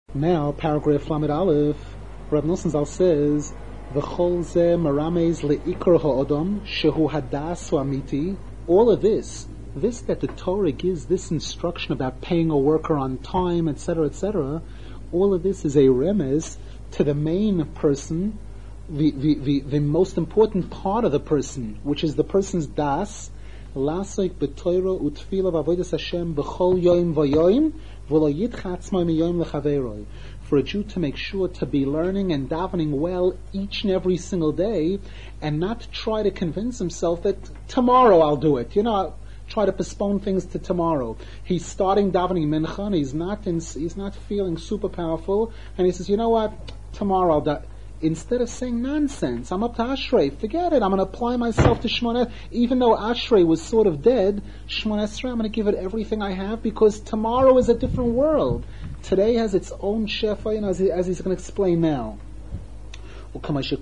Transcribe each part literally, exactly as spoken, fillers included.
Now, paragraph Lamed Aleph, Rav Nosson Zal says, V'chol ze marames le'ikar ha'odom shehu hadas amiti. All of this, this that the Torah gives, this instruction about paying a worker on time, et cetera, et cetera, all of this is a remez to the main person, the, the, the, the most important part of the person, which is the person's das, Lasoik b'toiro utfila v'avodas Hashem b'chol yoim v'yoim v'lo yitchatzmai miyoim l'chaveiroi. For a Jew to make sure to be learning and davening well each and every single day, and not try to convince himself that tomorrow I'll do it. You know, try to postpone things to tomorrow. He's starting davening mincha, and he's not in, he's not feeling super powerful, and he says, you know what, tomorrow I'll do. Instead of saying nonsense, I'm up to Ashrei, forget it, I'm going to apply myself to Shmoneh, even though Ashrei was sort of dead, Shmoneh Esrei, I'm going to give it everything I have, because tomorrow is a different world. Today has its own shefa, you know, as, he, as he's going to explain now. As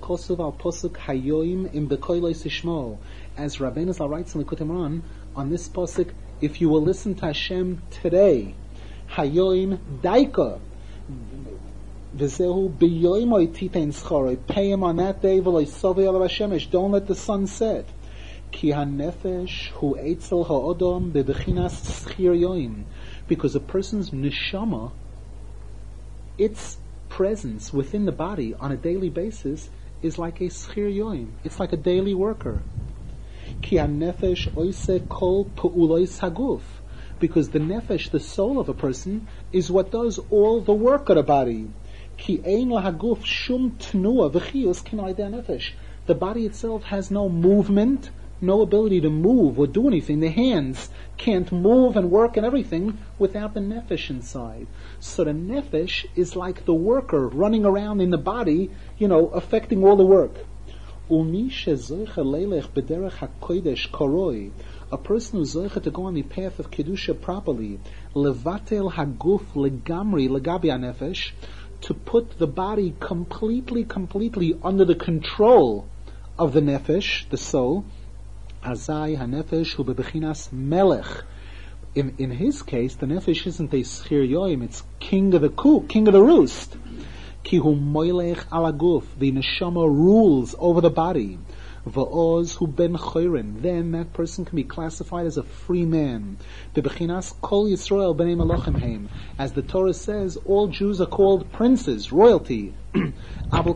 Rabbeinu Zal writes in the Likutei Moharan, on this pasuk, if you will listen to Hashem today, Hayoim Daika, V'zehu b'yoimoi titein schoroi. Pay him on that day. V'loi sovei alav hashemesh. Don't let the sun set. Ki hanefesh hu eitzel ha'odom bebechinas schir yoim. Because a person's neshama, its presence within the body on a daily basis is like a schir yoim. It's like a daily worker. Ki hanefesh oise kol pu'ulois haguf. Because the nefesh, the soul of a person, is what does all the work of the body. Ki ein lahaguf shum tnua v'chiyus k'nai nefesh. The body itself has no movement, no ability to move or do anything. The hands can't move and work and everything without the nefesh inside. So the nefesh is like the worker running around in the body, you know, affecting all the work. Umi shezoicha leilech b'derech hakodesh koroi. A person who's zoicha to go on the path of kedusha properly, levatel haguf legamri legabi nefesh, to put the body completely, completely under the control of the nefesh, the soul. Azai hanefesh hu bebechinas melech. In in his case, the nefesh isn't a schir yoim; it's king of the coop, king of the roost. Ki hu moilech alaguf. The neshama rules over the body. Va'oz hu ben choyren. Then that person can be classified as a free man. Bebechinas kol Yisrael b'nei malachim heim. As the Torah says, all Jews are called princes, royalty. Whereas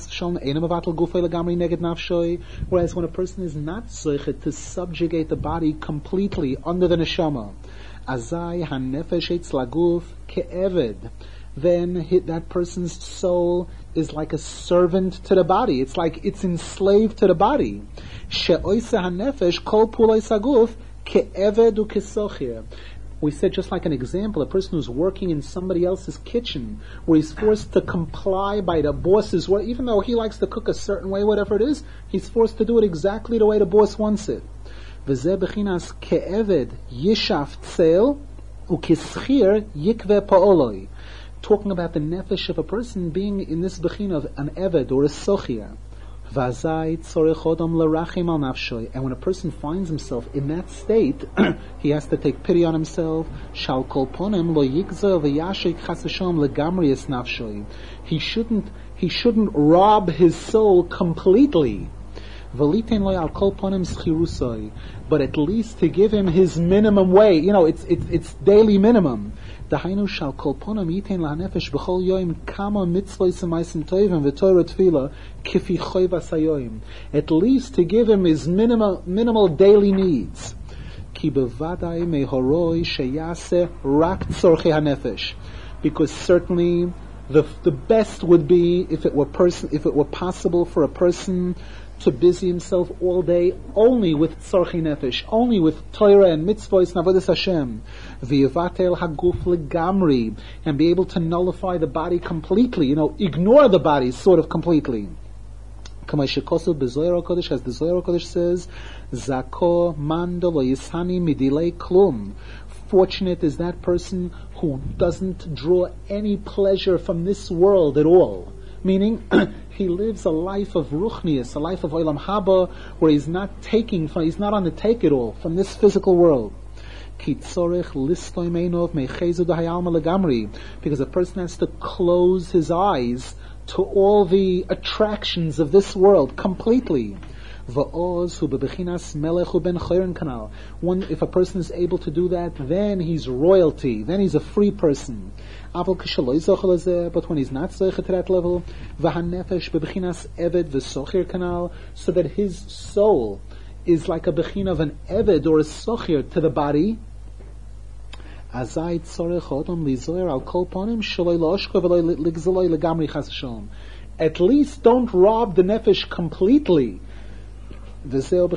when a person is not zoichet to subjugate the body completely under the neshama, azai hanefesh eitz laguf ke'eved, then that person's soul is like a servant to the body. It's like it's enslaved to the body. She'oisa hanefesh kol puloi saguf ke'eved u'kesochir. We said, just like an example, a person who's working in somebody else's kitchen, where he's forced to comply by the boss's way, even though he likes to cook a certain way, whatever it is, he's forced to do it exactly the way the boss wants it. V'zeh bechinas ke'eved yishaf tzel u'keschir yikve pa'oloi. Talking about the nefesh of a person being in this bechina of an eved or a sochia. Vazai tzorech odom lerachim al nafshoy. And when a person finds himself in that state, he has to take pity on himself. Shal kol ponim lo yigzel v'yashik chas v'shalom legamri es nafshoy. He shouldn't, he shouldn't rob his soul completely. V'litein lo al kol ponim schirusoi. But at least to give him his minimum way. You know, it's it's it's daily minimum. Dahainu shal kol ponim yitein lahanefesh b'chol yoim kama mitzvos u'maisim tovim v'torah tefillah kifi choy v'sayoim. At least to give him his minimal minimal daily needs. Ki bevadai mehoroi sheyase rak tzorchei hanefesh. Because certainly the the best would be if it were person if it were possible for a person to busy himself all day only with tzorchei nefesh, only with Torah and mitzvahs and avodas Hashem, v'yivatel haguf legamri, and be able to nullify the body completely, you know, ignore the body sort of completely. K'may shekosu b'Zohar HaKodesh, as the Zohar HaKodesh says, zako mando lo yishani midilei klum. Fortunate is that person who doesn't draw any pleasure from this world at all. Meaning, he lives a life of ruchnius, a life of olam haba, where he's not taking from, he's not on the take it all from this physical world. Because a person has to close his eyes to all the attractions of this world completely. One, if a person is able to do that, then he's royalty, then he's a free person. But when he's not zoche to that level, so that his soul is like a bechina of an eved or a sochir to the body, at least don't rob the nefesh completely. This is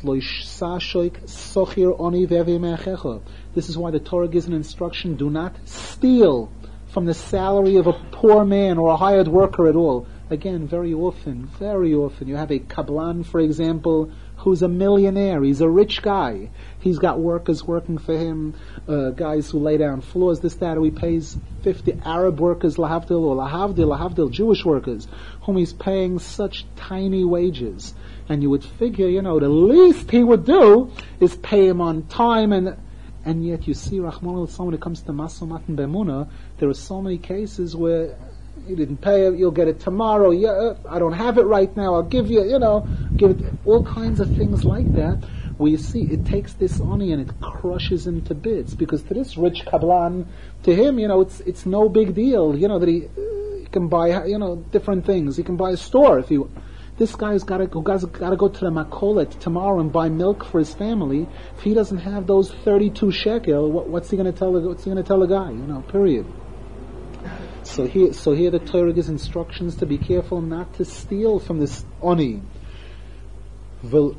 why the Torah gives an instruction: do not steal from the salary of a poor man or a hired worker at all. Again, very often, very often, you have a kablan, for example, who's a millionaire. He's a rich guy. He's got workers working for him, uh, guys who lay down floors, this, that, or he pays fifty Arab workers, lahavdil, or lahavdil, lahavdil, Jewish workers, whom he's paying such tiny wages. And you would figure, you know, the least he would do is pay him on time, and and yet you see, Rahman al-Islam, when it comes to Maso Matan Bemuna, there are so many cases where you didn't pay it, you'll get it tomorrow, yeah, I don't have it right now, I'll give you, you know, give it, all kinds of things like that, where you see, it takes this oni and it crushes him to bits, because to this rich kablan, to him, you know, it's it's no big deal, you know, that he, uh, he can buy, you know, different things, he can buy a store if he, this guy's got to go, got to go to the makolet tomorrow and buy milk for his family. If he doesn't have those thirty-two shekel, what, what's he going to tell? The, what's he going to tell the guy? You know, period. So here, so here the Torah gives instructions to be careful not to steal from this oni. From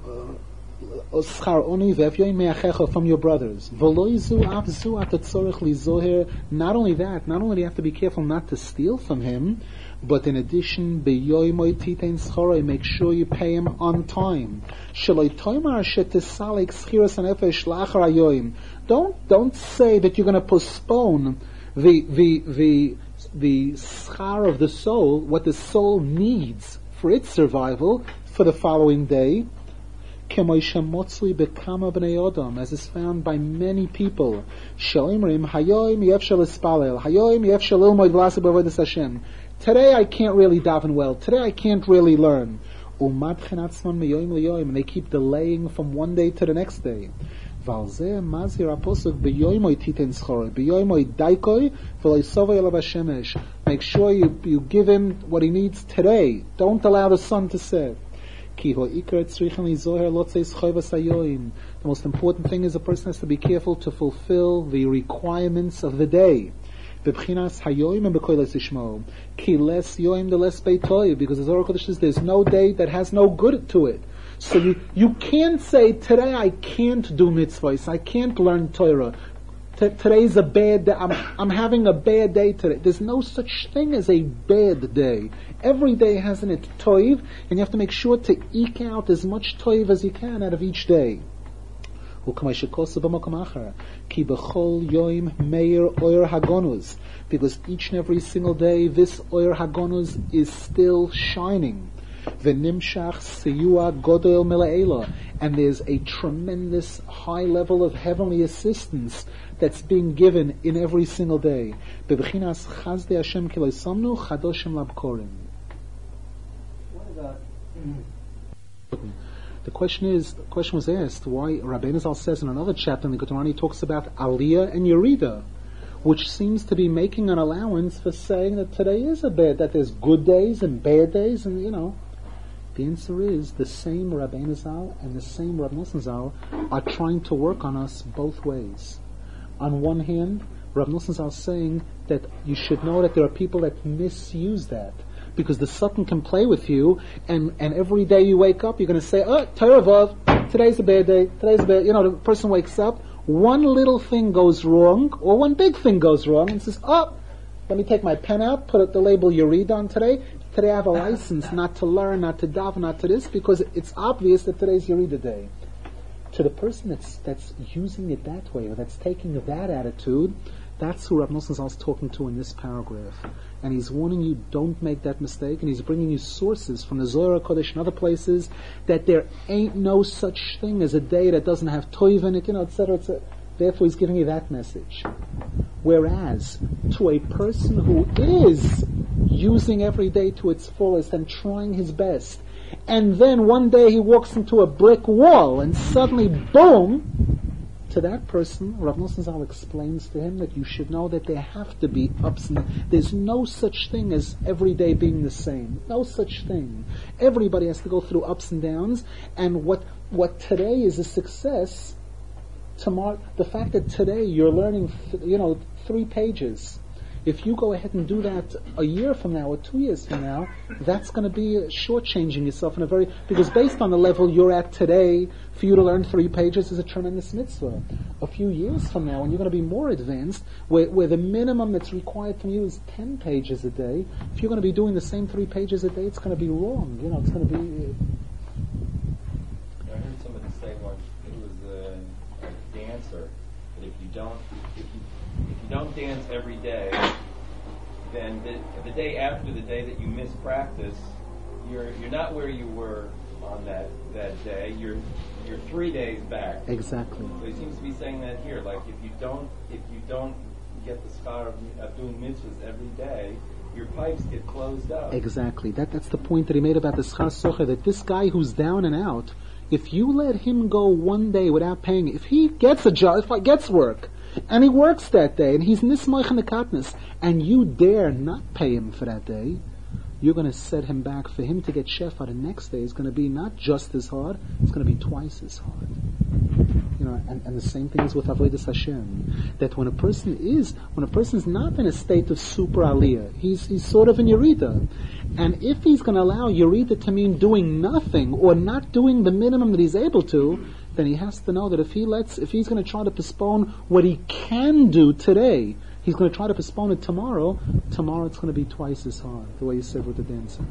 your brothers. Not only that, not only do you have to be careful not to steal from him, but in addition, make sure you pay him on time. Don't don't say that you're going to postpone the the the the schar of the soul, what the soul needs for its survival, for the following day. As is found by many people. Today I can't really daven well. Today I can't really learn. And they keep delaying from one day to the next day. Make sure you, you give him what he needs today. Don't allow the sun to set. The most important thing is a person has to be careful to fulfill the requirements of the day. Because the Zohar Kodesh says there's no day that has no good to it. So you, you can't say, today I can't do mitzvahs, I can't learn Torah. T- today's a bad day, I'm, I'm having a bad day today. There's no such thing as a bad day. Every day has in it toiv, and you have to make sure to eke out as much toiv as you can out of each day. Because each and every single day, this oyer hagonus is still shining. And there's a tremendous high level of heavenly assistance that's being given in every single day. What about The question is, the question was asked why Rabbeinu Zal says in another chapter in the Quran, he talks about Aliyah and Yerida, which seems to be making an allowance for saying that today is a bad, that there's good days and bad days, and you know. The answer is the same Rabbeinu Zal and the same Rav Nosson Zal are trying to work on us both ways. On one hand, Rav Nosson Zal is saying that you should know that there are people that misuse that. Because the Satan can play with you, and, and every day you wake up, you're going to say, oh, Torah Vav, today's a bad day, today's a bad, you know, the person wakes up, one little thing goes wrong, or one big thing goes wrong, and says, oh, let me take my pen out, put up the label Yerid on today, today I have a license not to learn, not to daven, not to this, because it's obvious that today's Yerida day. To the person that's, that's using it that way, or that's taking that attitude, that's who Rav Nosson Zal is talking to in this paragraph. And he's warning you, don't make that mistake, and he's bringing you sources from the Zohar Kodesh and other places that there ain't no such thing as a day that doesn't have toiv in it, you know, et cetera, et cetera. Therefore, he's giving you that message. Whereas, to a person who is using every day to its fullest and trying his best, and then one day he walks into a brick wall, and suddenly, boom, to that person, Rav Nosson Zal explains to him that you should know that there have to be ups and downs. There's no such thing as every day being the same. No such thing. Everybody has to go through ups and downs, and what what today is a success, tomorrow, the fact that today you're learning, th- you know, three pages, if you go ahead and do that a year from now or two years from now, that's going to be shortchanging yourself in a very, because based on the level you're at today, for you to learn three pages is a tremendous mitzvah. A few years from now, when you're going to be more advanced, where, where the minimum that's required from you is ten pages a day, if you're going to be doing the same three pages a day, it's going to be wrong. You know, it's going to be... I heard somebody say once, it was a, a dancer, that if you don't, if you If you don't dance every day, then the, the day after the day that you miss practice, you're you're not where you were on that, that day. You're you're three days back. Exactly. So he seems to be saying that here. Like if you don't if you don't get the schar of, of doing mitzvahs every day, your pipes get closed up. Exactly. That that's the point that he made about the schar socher. That this guy who's down and out, if you let him go one day without paying, if he gets a job, if he gets work, and he works that day, and he's nismach in the katnis, and you dare not pay him for that day, you're going to set him back. For him to get shefa the next day is going to be not just as hard, it's going to be twice as hard. You know, and, and the same thing is with avodas Hashem. That when a person is, when a person is not in a state of super aliyah, he's he's sort of in yerida, and if he's going to allow yerida to mean doing nothing or not doing the minimum that he's able to, then he has to know that if he lets, if he's going to try to postpone what he can do today, he's going to try to postpone it tomorrow. Tomorrow it's going to be twice as hard, the way you said with the dancer.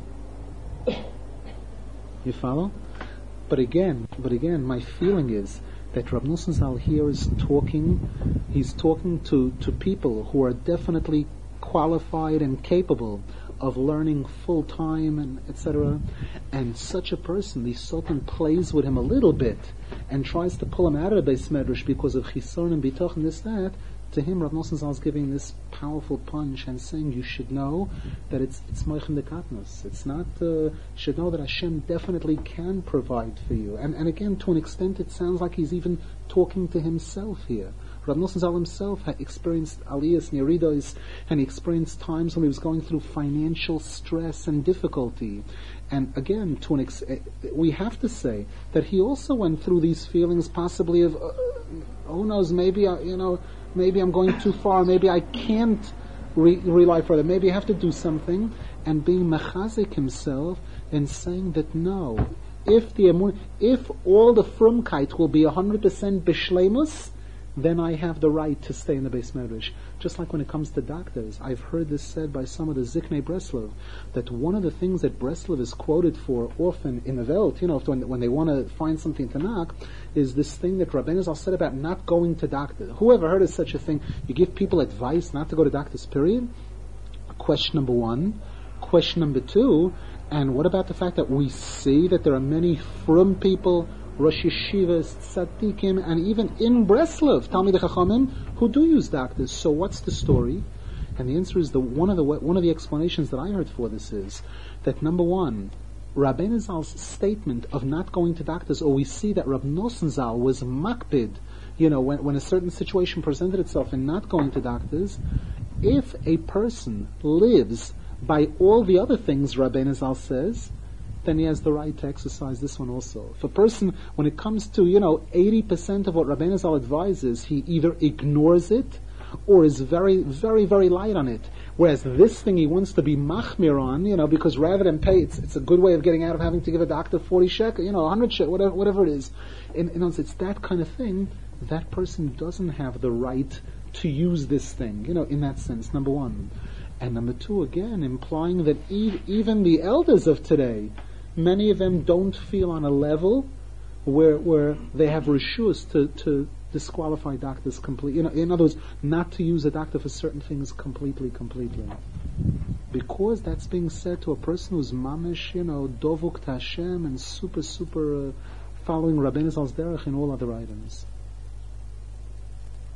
You follow? But again, but again, my feeling is that Rav Nosson Zal here is talking, he's talking to, to people who are definitely qualified and capable of learning full time and et cetera. And such a person, the Sultan plays with him a little bit and tries to pull him out of the Beis Medrash because of chisaron and bitoch and this, that. To him, Rav Nosson Zal is giving this powerful punch and saying you should know that it's it's moichem de katnos. It's not. Uh, you should know that Hashem definitely can provide for you. And and again, to an extent, it sounds like he's even talking to himself here. Rav Nosson Zal himself had experienced aliyahs and yeridos, and he experienced times when he was going through financial stress and difficulty. And again, to an ex- we have to say that he also went through these feelings, possibly of, uh, who knows, maybe I, you know. Maybe I'm going too far. Maybe I can't re- rely further. Maybe I have to do something. And being mechazik himself and saying that no, if the emun, if all the frumkeit will be one hundred percent bishleimus, then I have the right to stay in the Beis Medrash. Just like when it comes to doctors, I've heard this said by some of the Ziknei Breslov, that one of the things that Breslov is quoted for often in the Welt, you know, when, when they want to find something to knock, is this thing that Rabbeinu Zal said about not going to doctors. Who ever heard of such a thing? You give people advice not to go to doctors, period? Question number one. Question number two, and what about the fact that we see that there are many frum people, Rosh Yeshivas, Tzaddikim, and even in Breslov, Talmidei Chachamim, who do use doctors. So what's the story? And the answer is the one of the one of the explanations that I heard for this is that number one, Rabbeinu Zal's statement of not going to doctors, or we see that Rav Nosson Zal was makbid, you know, when, when a certain situation presented itself in not going to doctors, if a person lives by all the other things Rabbeinu Zal says, then he has the right to exercise this one also. If a person, when it comes to, you know, eighty percent of what Rabbeinu Zal advises, he either ignores it or is very, very, very light on it. Whereas this thing he wants to be machmir on, you know, because rather than pay, it's, it's a good way of getting out of having to give a doctor forty shekel, you know, one hundred shekel, whatever, whatever it is. In, in other words, it's that kind of thing. That person doesn't have the right to use this thing, you know, in that sense, number one. And number two, again, implying that e- even the elders of today, many of them don't feel on a level where where they have reshus to, to disqualify doctors completely. You know, in other words, not to use a doctor for certain things completely, completely. Because that's being said to a person who's mamish, you know, dovuk to Hashem and super, super uh, following Rabbeinu Zal's derech in all other items.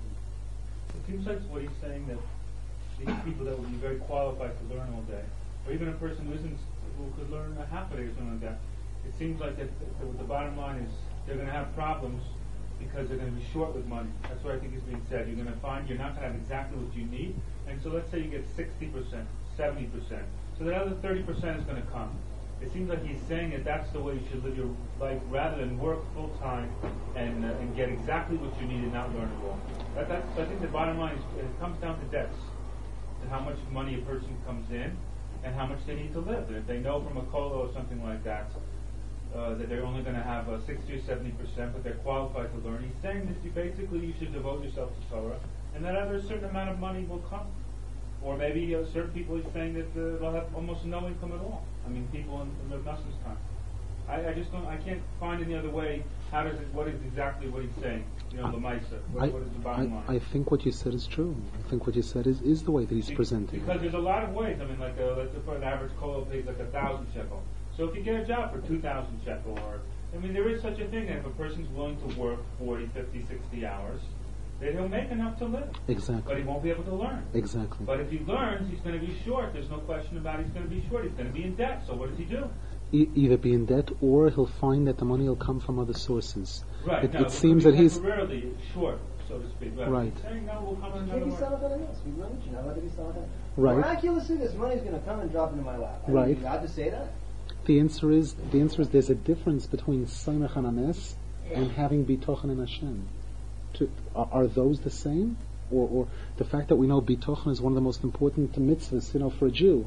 seems like what he's saying that these people that would be very qualified to learn all day, or even a person who isn't, who could learn a half a day or something like that, it seems like that the, the, the bottom line is they're going to have problems because they're going to be short with money. That's what I think is being said. You're going to find you're not going to have exactly what you need, and so let's say you get sixty percent, seventy percent. So that other thirty percent is going to come. It seems like he's saying that that's the way you should live your life rather than work full time and uh, and get exactly what you need and not learn it all. That, that's, I think the bottom line is it comes down to debts and how much money a person comes in and how much they need to live. And if they know from a colo or something like that uh, that they're only going to have uh, sixty or seventy percent, but they're qualified to learn, he's saying that you basically you should devote yourself to Torah, and that other certain amount of money will come. Or maybe uh, certain people are saying that uh, they'll have almost no income at all. I mean, people in, in the Muslims' time. I, I just don't. I can't find any other way. How does it? What is exactly what he's saying? You know, the Maisa. What, I, what is the bottom I, line? I think what you said is true. I think what you said is, is the way that he's Be- presenting. Because there's a lot of ways. I mean, like uh, let's say an average kolo pays like a thousand shekel. So if you get a job for two thousand shekel, or I mean, there is such a thing that if a person's willing to work forty, fifty, sixty hours, then he'll make enough to live. Exactly. But he won't be able to learn. Exactly. But if he learns, he's going to be short. There's no question about it. He's going to be short. He's going to be in debt. So what does he do? E- either be in debt or he'll find that the money will come from other sources. Right. It, no, it seems that he's temporarily short, so to speak. But Right. he's saying no, we'll come in Maybe another way. something else. We learned, you know, let it be something. Right. Miraculously, this money's going to come and drop into my lap. Are Right. you allowed to say that? the answer is the answer is there's a difference between Saimach Hananes and having Bitochen in Hashem. To, are, are those the same? Or, or the fact that we know Bitochen is one of the most important mitzvahs, you know, for a Jew.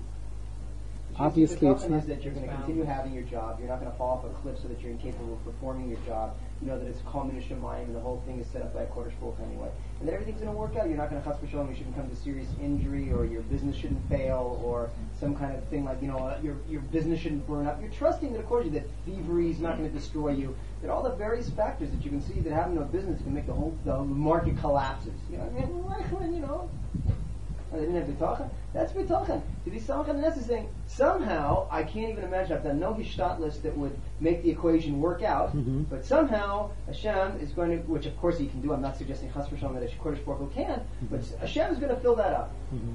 Obviously, it's not. Is that you're going to continue having your job. You're not going to fall off a cliff so that you're incapable of performing your job. You know that it's Kol Min Shemayim and the whole thing is set up by a Kodesh Baruch anyway. And that everything's going to work out. You're not going to chas v'shalom. You shouldn't come to serious injury, or your business shouldn't fail, or some kind of thing like you know uh, your your business shouldn't burn up. You're trusting that, of course, that thievery is not going to destroy you. That all the various factors that you can see that happen to a business can make the whole the market collapses. You know what I mean? You know. They didn't have B'tochen. That's B'tochen. To be Samach Hananes is saying, somehow, I can't even imagine, I've done no Hishtat list that would make the equation work out, Mm-hmm. but somehow Hashem is going to, which of course he can do, I'm not suggesting Chas v'Shalom that a Kodesh Baruch Hu can, but Hashem is going to fill that up. Mm-hmm.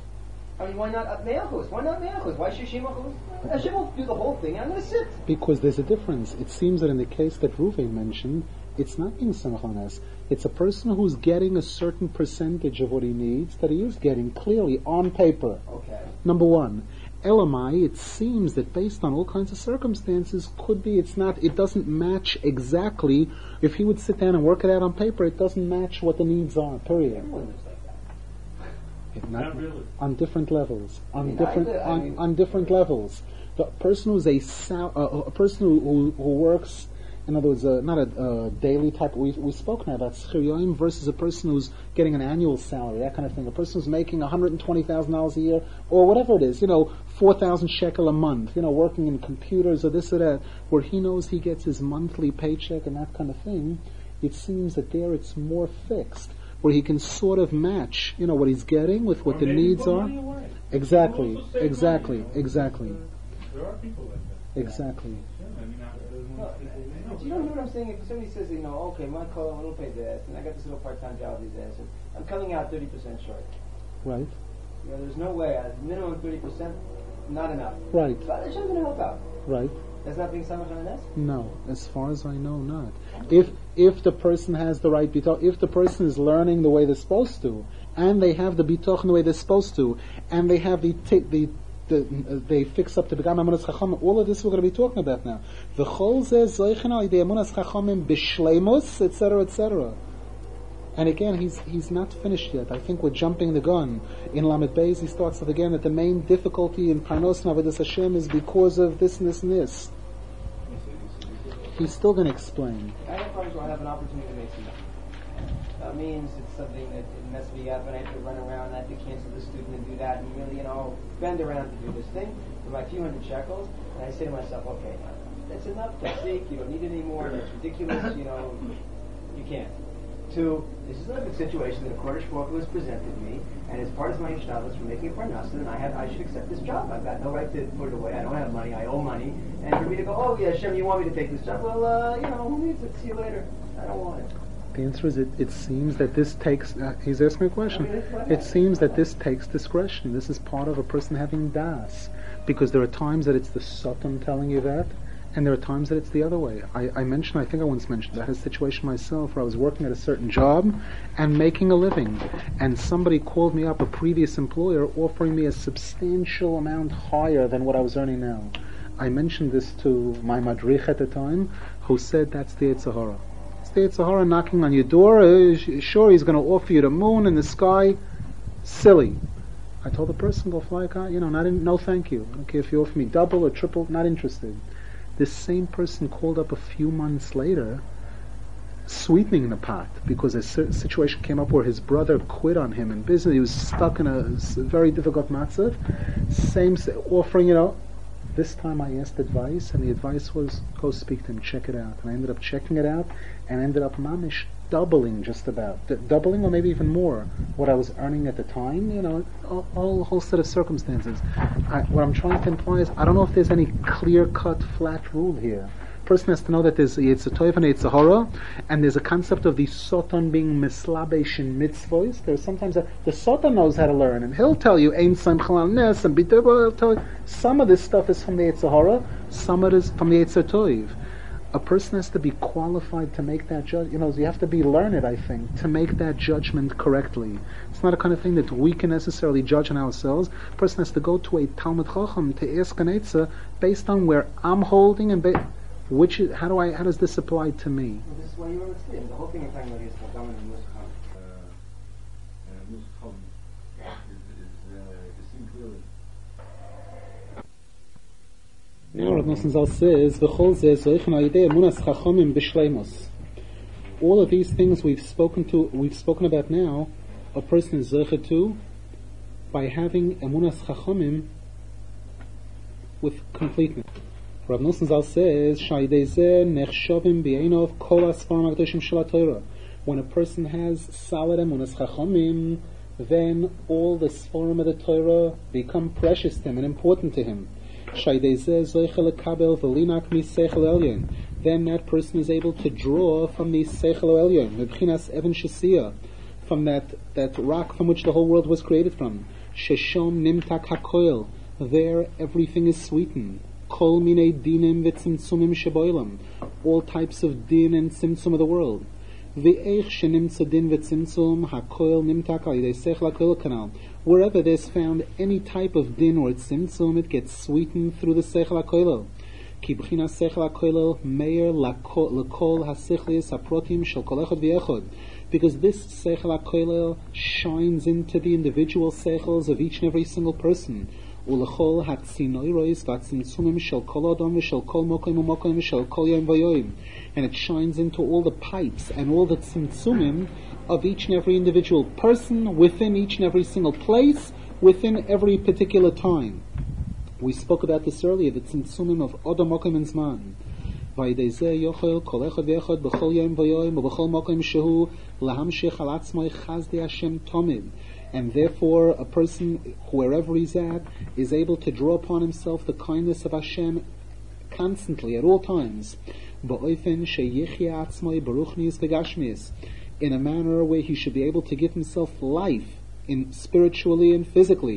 I mean, why not Me'achus? Why not Me'achus? Why Shishim Achus? Hashem will do the whole thing, and I'm going to sit. Because there's a difference. It seems that in the case that Ruvain mentioned, it's not being Samach Hananes. It's a person who's getting a certain percentage of what he needs that he is getting clearly on paper. Okay. Number one. Elamai, it seems that based on all kinds of circumstances, could be it's not, it doesn't match exactly. If he would sit down and work it out on paper, it doesn't match what the needs are, period. Everyone lives like that. It Not really. On different levels. On mean, different I- I on, mean- on different levels. The person who's a sal- uh, a person who, who, who works, in other words, uh, not a uh, daily type. We've, we've spoken about Schir Yoim versus a person who's getting an annual salary, that kind of thing. A person who's making one hundred twenty thousand dollars a year, or whatever it is, you know, four thousand shekel a month, you know, working in computers or this or that, where he knows he gets his monthly paycheck and that kind of thing. It seems that there it's more fixed, where he can sort of match, you know, what he's getting with what Or the maybe needs put are. money away. Exactly, People also save exactly, money, you know. exactly, Uh, There are people like that. exactly. Yeah, I mean, uh, there's No, one people we know. but you don't hear what I'm saying? If somebody says, you know, okay, my call, I don't pay this, and I got this little part-time job these days, and I'm coming out thirty percent short. Right, You know, there's no way, uh, minimum thirty percent, not enough. right, So Hashem's going to help out. right. That's not being Samach Hananes? No, as far as I know, not. If if the person has the right bitoch, if the person is learning the way they're supposed to, and they have the bitoch the way they're supposed to, and they have the t- the the uh, they fix up the begam amunas chacham. All of this we're going to be talking about now. The chol zeh zoichen al yidei amunas chachamim b'shleimus, et cetera, et cetera. And again, he's he's not finished yet. I think we're jumping the gun. In Lamed Beis, he starts with again that the main difficulty in Parnos and Avodas Hashem is because of this and this and this. He's still going to explain. I have times where I have an opportunity to make some money. That means it's something that it messes me up, and I have to run around, and I have to cancel the student and do that, and really, you know, bend around to do this thing for my few hundred shekels. And I say to myself, okay, that's enough. That's it. You don't need it anymore. That's ridiculous. You know, you can't. Two, this is not a good situation that a Kodesh Baruch Hu has presented me, and as part of my Yishtalos for making a parnasa, and I have, I should accept this job. I've got no right to put it away. I don't have money. I owe money. And for me to go, oh yeah, Hashem, you want me to take this job? Well, uh, you know, who needs it? See you later. I don't want it. The answer is it, it seems that this takes, uh, he's asking a question, it seems that this takes discretion. This is part of a person having das. Because there are times that it's the Satan telling you that, and there are times that it's the other way. I, I mentioned, I think I once mentioned, I had a situation myself where I was working at a certain job and making a living. And somebody called me up, a previous employer, offering me a substantial amount higher than what I was earning now. I mentioned this to my madrich at the time, who said that's the Yetzer Hara. The Yetzer Hara knocking on your door. Uh, sure, he's going to offer you the moon and the sky. Silly. I told the person, go fly a kite. You know, not in, no thank you. I don't care if you offer me double or triple, not interested. This same person called up a few months later, sweetening the pot, because a situation came up where his brother quit on him in business. He was stuck in a very difficult matzah. Same, offering, you know. This time I asked advice, and the advice was, go speak to him, check it out. And I ended up checking it out, and ended up mamish doubling just about. D- doubling or maybe even more what I was earning at the time, you know, a whole, whole set of circumstances. I, what I'm trying to imply is, I don't know if there's any clear-cut, flat rule here. Person has to know that there's it's a toiv and it's a horror, and there's a concept of the sotan being mislabesh in mitzvos. There's sometimes a, the sotan knows how to learn, and he'll tell you ein sam chalal nes and biter. He'll tell you some of this stuff is from the Yetzer Hara, some of it is from the Yetzer Toiv. A person has to be qualified to make that judge. You know, you have to be learned, I think, to make that judgment correctly. It's not a kind of thing that we can necessarily judge on ourselves. A person has to go to a Talmud Chacham to ask an Eitzah based on where I'm holding and ba- which is, how do I how does this apply to me? Well, this is why you were explaining. The whole thing you're talking about is Chagam and Muskam. Muskam is seen clearly. Now Rav Nosson Zal says, "V'chol zeh zoichen al-yidei emunas chachamim b'shleimus." All of these things we've spoken to, we've spoken about now, a person is zoiche to by having emunas chachamim with completeness. Rav Nosson Zal says, "Sha'idei zeh nechshavim b'einov kol asfarim hakadoshim shel haTorah." When a person has solid emunas chachamim, then all the sfarim of the Torah become precious to him and important to him. Then that person is able to draw from the Seichel Elyon, from that, that rock from which the whole world was created from. Sheshom nimtak hakoil, there everything is sweetened. Kol minei dinim v'tzimtzumim sheboilam, all types of din and tzimtzum of the world. V'eich shenimtza din v'tzimtzum hakoil nimtak al yidei Seichel hakoil kanal. Wherever there's found any type of din or tzimtzum, it gets sweetened through the Seichel HaKoilel. Ki b'china Seichel HaKoilel meir l'kol hasichlis haprotim shel kol echad v'echad. Because this Seichel HaKoilel shines into the individual seichels of each and every single person. U'lechol hatzinoirois v'atzimtzumim shel kol adam v'shel kol mokoim u'mokoim v'shel kol yom v'yoim. And it shines into all the pipes and all the tzimtzumim of each and every individual person within each and every single place, within every particular time. We spoke about this earlier, the tzimtzumim of Odom Mokim and Zman. V'ayidei zeh yochel kol echad v'echad b'chol yom v'yoim u'b'chol mokim shehu lahamshich al atzmai chazdei Hashem tomid. And therefore, a person, wherever he's at, is able to draw upon himself the kindness of Hashem constantly, at all times. Ba'ofen sheyichya atzmai baruchnis v'gashmis, in a manner where he should be able to give himself life, in spiritually and physically.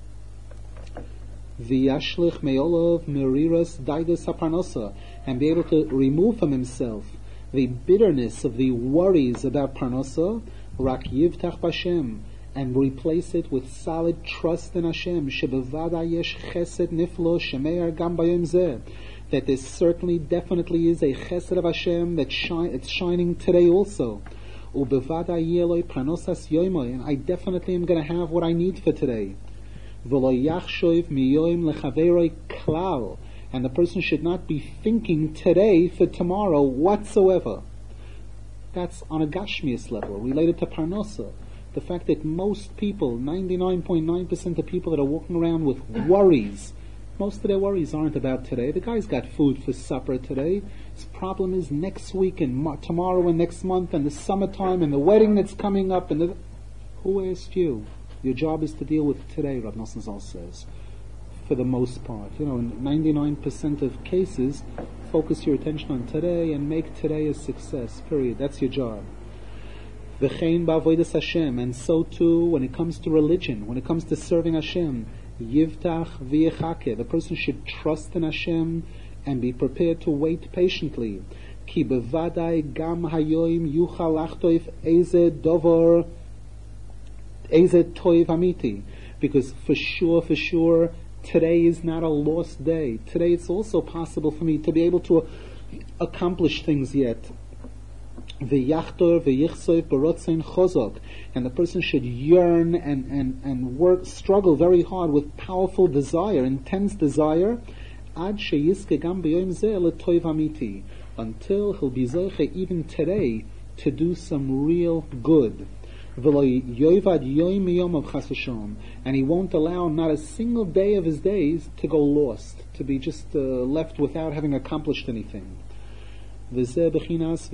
V'yashlich me'olov meriras daidas haparnosa, and be able to remove from himself the bitterness of the worries about parnosa, rak yivtach b'Hashem, and replace it with solid trust in Hashem. Shebevada yesh chesed niflo shemeir gam bayom zeh, that there certainly, definitely is a chesed of Hashem that shine, it's shining today also. And I definitely am going to have what I need for today. And the person should not be thinking today for tomorrow whatsoever. That's on a Gashmias level, related to Parnosa. The fact that most people, ninety-nine point nine percent of people that are walking around with worries, most of their worries aren't about today. The guy's got food for supper today. His problem is next week and mo- tomorrow and next month and the summertime and the wedding that's coming up. And the, who asked you? Your job is to deal with today, Rav Nosson Zal says, for the most part. You know, in ninety-nine percent of cases, focus your attention on today and make today a success, period. That's your job. V'chein ba'avodas Hashem, and so too when it comes to religion, when it comes to serving Hashem, yivtach v'yechake, the person should trust in Hashem and be prepared to wait patiently. Ki bevadai gam hayoim yuchal achtoif eze dovor eze toiv amiti, because for sure, for sure, today is not a lost day. Today it's also possible for me to be able to accomplish things yet. V'yachtor v'yichsoif barotzein chozok, and the person should yearn and, and, and work, struggle very hard with powerful desire, intense desire, ad sheyiske gam b'yoim zeh letoiv amiti, until he'll be zoche even today to do some real good. And he won't allow not a single day of his days to go lost, to be just uh, left without having accomplished anything. This is what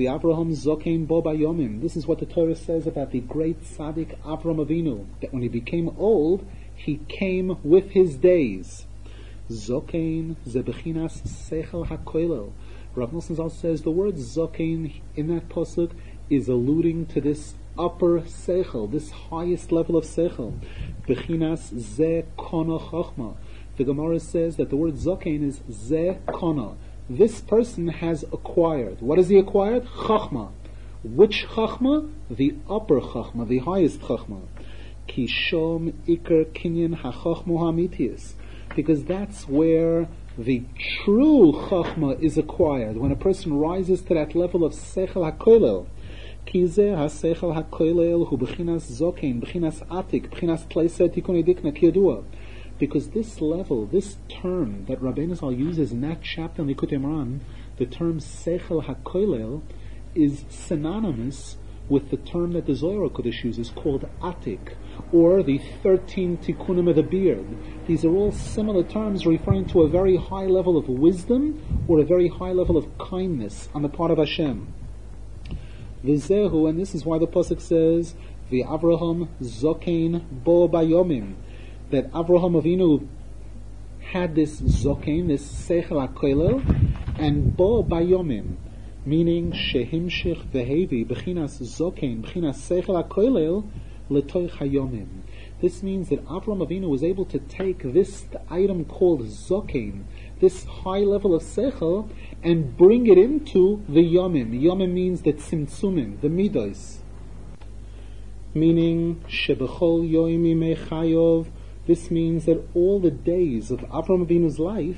the Torah says about the great tzaddik Avraham Avinu, that when he became old, he came with his days. Zokein ze bechinas sechel hakoilel. Rav Nosson Zal says the word zokein in that pasuk is alluding to this upper sechel, this highest level of sechel. Bechinas ze kono chachma. The Gemara says that the word zokein is ze kono. This person has acquired. What has he acquired? Chachma. Which chachma? The upper chachma, the highest chachma. Kishom ikar kinyan hachachmu hamitius. Because that's where the true chachma is acquired. When a person rises to that level of sechel hakoilel. Kizeh ha-sechel ha-koilel hu b'chinas zokein, b'chinas atik, b'chinas tleiseh tikun edikna kiyadua. Because this level, this term that Rabbeinu Zal uses in that chapter in Likutei Moharan, the term sechel ha-koilel, is synonymous with the term that the Zohar Kodesh uses called atik, or the thirteen tikkunim of the beard. These are all similar terms referring to a very high level of wisdom or a very high level of kindness on the part of Hashem. V'zehu, and this is why the pasuk says, V'Avraham zokein bo bayomim, that Avraham Avinu had this zokein, this sechel hakoilel, and bo bayomim, meaning shehimshich vehevi b'chinas zokein b'chinas sechel hakoilel letoich hayomim. This means that Avraham Avinu was able to take this item called zokein, this high level of sechel, and bring it into the yomim. Yomim means the tzimtzumim, the midos. Meaning, shebechol yoimi mechayov. This means that all the days of Avraham Avinu's life,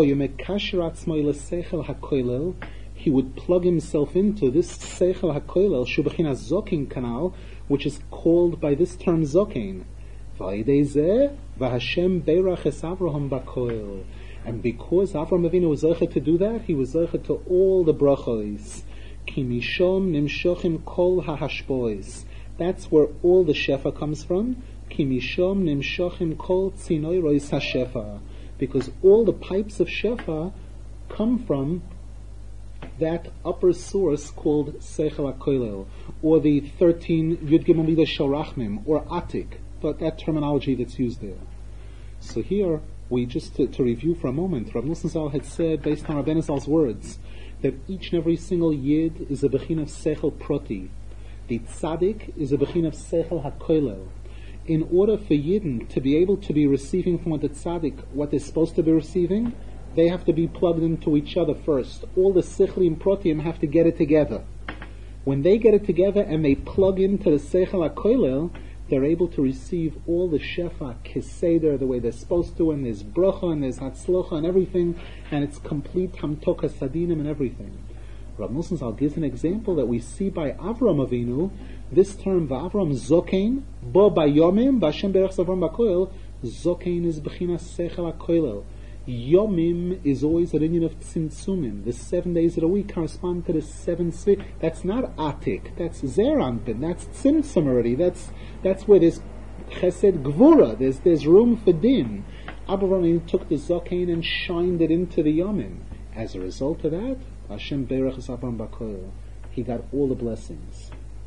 he would plug himself into this sechel hakoilel, shubechinas zokein kanal, which is called by this term zokein. V'Hashem beirach es Avraham bakoil. And because Avraham Avinu was zeicha to do that, he was zeicha to all the brachos. Ki mishom nimshochim kol hahashbois. That's where all the shefa comes from. Ki mishom nimshochim kol tzinoiros hashefa. Because all the pipes of shefa come from that upper source called sechel hakoilel, or the thirteen yud gimel midas shel rachmim, or atik, but that terminology that's used there. So here, we just to, to review for a moment, Rav Nosson Zal had said, based on Rabbeinu Zal's words, that each and every single yid is a bechin of sechel proti. The tzaddik is a bechin of sechel hakoilel. In order for yidden to be able to be receiving from the tzaddik what they're supposed to be receiving, they have to be plugged into each other first. All the sechlim protiim have to get it together. When they get it together and they plug into the sechel hakoilel, they're able to receive all the shefa keseder the way they're supposed to, and there's bracha and there's hatzlocha and everything, and it's complete hamtoka sadinim and everything. Rav Nosson Zal gives an example that we see by Avraham Avinu. This term v'Avram zokein bo bayomim b'Hashem berach savram bakoil. Zokein is b'chinas sechel hakoilel. Yomim is always a union of tzimtzumim. The seven days of the week correspond to the seven svi. That's not atik. That's zeranpin. That's tzimtzum already. That's that's where there's chesed gvura. There's there's room for din. Avraham took the zokein and shined it into the yomim. As a result of that, Hashem berach es Avram bakoil. He got all the blessings.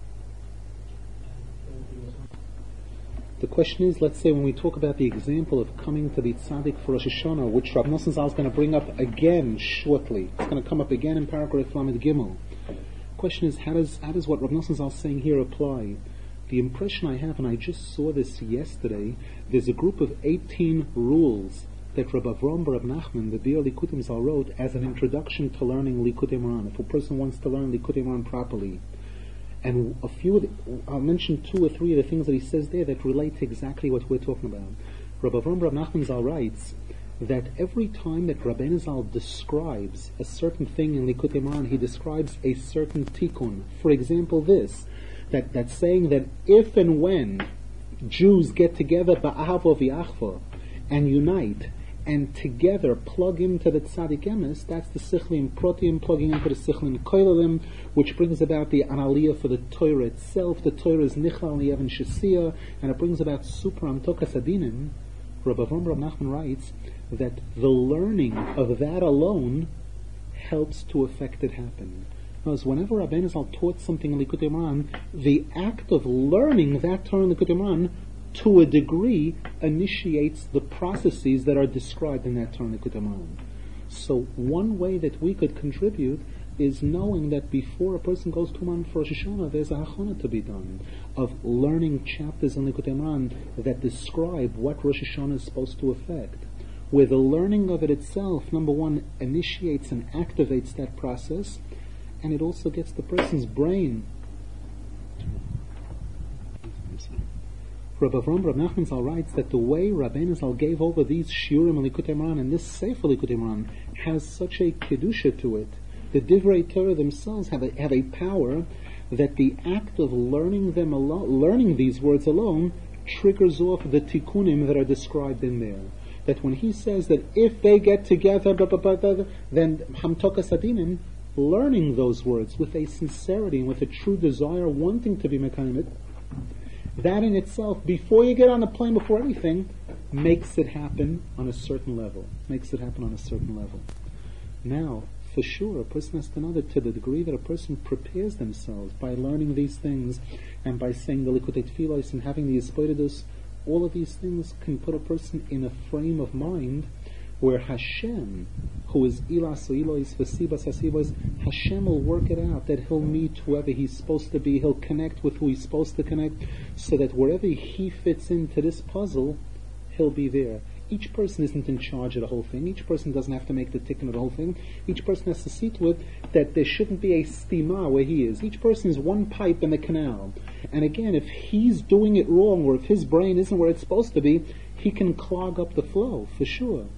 The question is, let's say when we talk about the example of coming to the tzaddik for Rosh Hashanah, which Rav Nosson Zal is going to bring up again shortly. It's going to come up again in paragraph Lamed Gimel. Question is, how does how does what Rav Nosson Zal is saying here apply? The impression I have, and I just saw this yesterday, there's a group of eighteen rules that Rabbi Avram Bar Nachman, the Biur Likutim Zal, wrote as an introduction to learning Likutei Moharan. If a person wants to learn Likutei Moharan properly, and a few, of the, I'll mention two or three of the things that he says there that relate to exactly what we're talking about. Rabbi Avram Bar Nachman Zal writes that every time that Rabbeinu Zal describes a certain thing in Likutei Moharan, he describes a certain tikkun. For example, this, that, that saying that if and when Jews get together ba'ahava v'achva and unite, and together plug into the tzaddik emes, that's the sichlim protim plugging into the sichlim koilalim, which brings about the analiyah for the Torah itself. The Torah is nichlal li'evan shesiyah, and it brings about super amtokas adinim. Rabbi Avram Rav Nachman writes that the learning of that alone helps to affect it happen. Because whenever Rabbeinu Zal taught something in Likutei Moharan, the act of learning that Torah in Likutei Moharan, to a degree, initiates the processes that are described in that Torah in Likutei Moharan. So one way that we could contribute is knowing that before a person goes to Moharan for Rosh Hashanah, there's a hachana to be done of learning chapters in Likutei Moharan that describe what Rosh Hashanah is supposed to affect. Where the learning of it itself, number one, initiates and activates that process, and it also gets the person's brain. Rabbi Avram Rav Nachman Zal writes that the way Rabbeinu Zal gave over these shiurim and Likutei Moharan and this Sefer Likutei Moharan has such a kedusha to it. The Divrei Torah themselves have a, have a power that the act of learning them alone, learning these words alone, triggers off the tikkunim that are described in there. That when he says that if they get together, then hamtokas adinim, learning those words with a sincerity and with a true desire, wanting to be mekayim it, that in itself, before you get on the plane, before anything, makes it happen on a certain level. Makes it happen on a certain level. Now, for sure, a person has to know that to the degree that a person prepares themselves by learning these things and by saying the Likutei Tfilos and having the Yispoidus, all of these things can put a person in a frame of mind where Hashem, who is Ilas Elois Vesibas Hasibos, Hashem will work it out that he'll meet whoever he's supposed to be, he'll connect with who he's supposed to connect, so that wherever he fits into this puzzle, he'll be there. Each person isn't in charge of the whole thing. Each person doesn't have to make the tikkun of the whole thing. Each person has to see to it that there shouldn't be a stima where he is. Each person is one pipe in the canal. And again, if he's doing it wrong, or if his brain isn't where it's supposed to be, he can clog up the flow, for sure.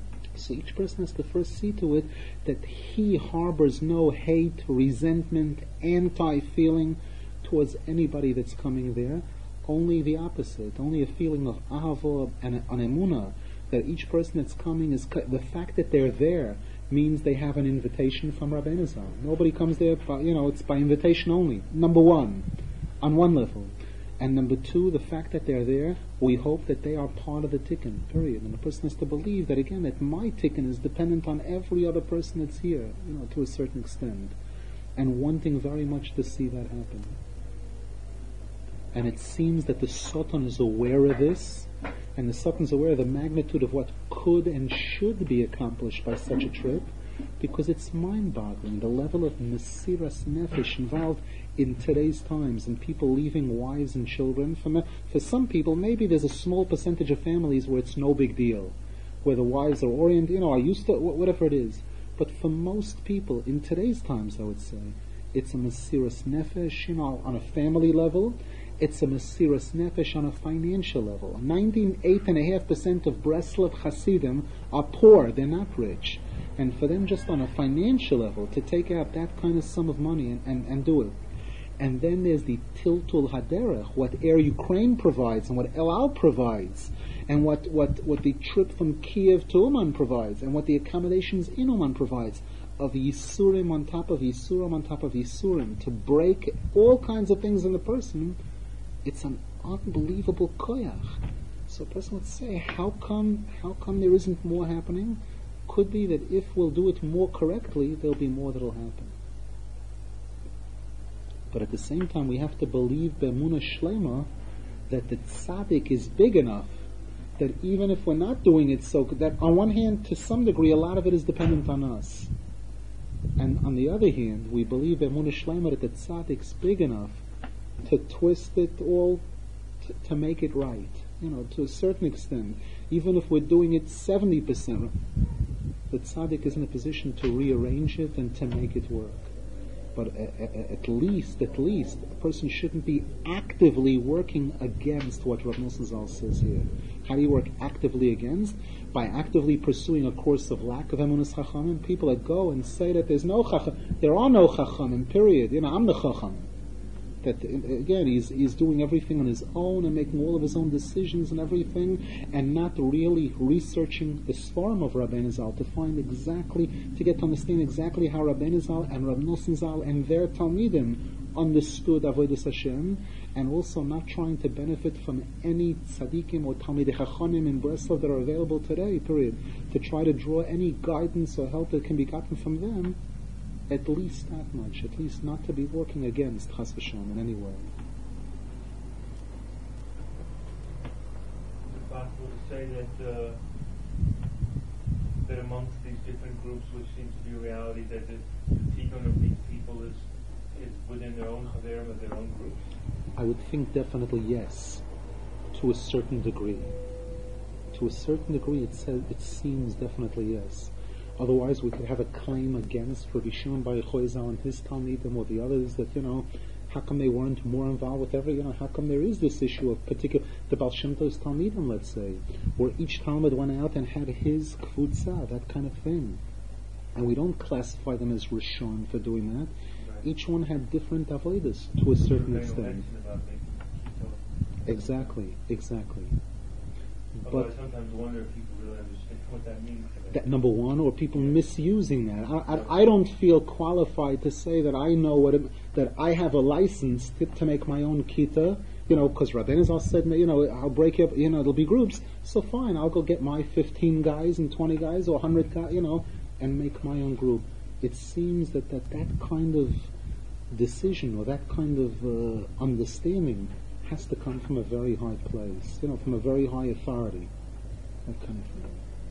So each person has to first see to it that he harbors no hate, resentment, anti-feeling towards anybody that's coming there. Only the opposite, only a feeling of ahava and an emunah, that each person that's coming is, the fact that they're there means they have an invitation from Rabbeinu Zal. Nobody comes there, by, you know, it's by invitation only. Number one, on one level. And number two, the fact that they're there, we hope that they are part of the tikkun, period. And the person has to believe that, again, that my tikkun is dependent on every other person that's here, you know, to a certain extent. And wanting very much to see that happen. And it seems that the Satan is aware of this, and the Satan is aware of the magnitude of what could and should be accomplished by such a trip, because it's mind-boggling, the level of mesiras nefesh involved in today's times, and people leaving wives and children. For, me, for some people, maybe there's a small percentage of families where it's no big deal, where the wives are oriented, you know, are used to whatever it is. But for most people, in today's times, I would say, it's a mesiras nefesh, you know, on a family level. It's a mesiras nefesh on a financial level. ninety-eight point five percent of Breslov Hasidim are poor, they're not rich. And for them, just on a financial level, to take out that kind of sum of money and, and, and do it. And then there's the Tiltul Haderech, what Air Ukraine provides and what El Al provides, and what, what, what the trip from Kiev to Uman provides, and what the accommodations in Uman provides, of Yisurim on top of Yisurim on top of Yisurim, to break all kinds of things in the person. It's an unbelievable koyach. So a person would say, how come, how come there isn't more happening? Could be that if we'll do it more correctly, there'll be more that'll happen. But at the same time, we have to believe be'emunah shlema that the tzaddik is big enough that even if we're not doing it so, that on one hand, to some degree, a lot of it is dependent on us. And on the other hand, we believe Emunah Shleima that the tzaddik's big enough to twist it all t- to make it right. You know, to a certain extent. Even if we're doing it seventy percent, the tzaddik is in a position to rearrange it and to make it work. But a, a, at least, at least, a person shouldn't be actively working against what Rav Nosson Zal says here. How do you work actively against? By actively pursuing a course of lack of emunas chachamim. People that go and say that there's no chacham, there are no chachamim, period. You know, I'm the chacham. That again, he's he's doing everything on his own and making all of his own decisions and everything, and not really researching the Sfarim of Rabbeinu Zal to find exactly, to get to understand exactly how Rabbeinu Zal and Rav Nosson Zal and their Talmidim understood Avodas Hashem, and also not trying to benefit from any tzaddikim or Talmidei Chachonim in Breslov that are available today. Period. To try to draw any guidance or help that can be gotten from them. At least that much, at least not to be working against Chas v'Shalom in any way. Is it possible to say that uh, that amongst these different groups, which seems to be a reality, that the, the tikkun of these people is is within their own chaverim of their own groups? I would think definitely yes, to a certain degree. To a certain degree, it says it seems definitely yes. Otherwise, we could have a claim against Rabbi Shimon Bar Yochai Zal and his Talmidim or the others that, you know, how come they weren't more involved with every, you know, how come there is this issue of particular, the Baal Shem Tov's Talmidim, let's say, where each Talmud went out and had his kfutza, that kind of thing. And we don't classify them as Rishon for doing that. Right. Each one had different avodas to a certain extent. Exactly, exactly. Although But I sometimes wonder if people really understand what that means. That number one, or people misusing that. I, I, I don't feel qualified to say that I know what it, that I have a license to, to make my own kita, you know, because Rabbeinu Zal said, you know, I'll break up, you know, it'll be groups. So fine, I'll go get my fifteen guys and twenty guys or one hundred guys, you know, and make my own group. It seems that that, that kind of decision or that kind of uh, understanding has to come from a very high place, you know, from a very high authority, that kind of thing.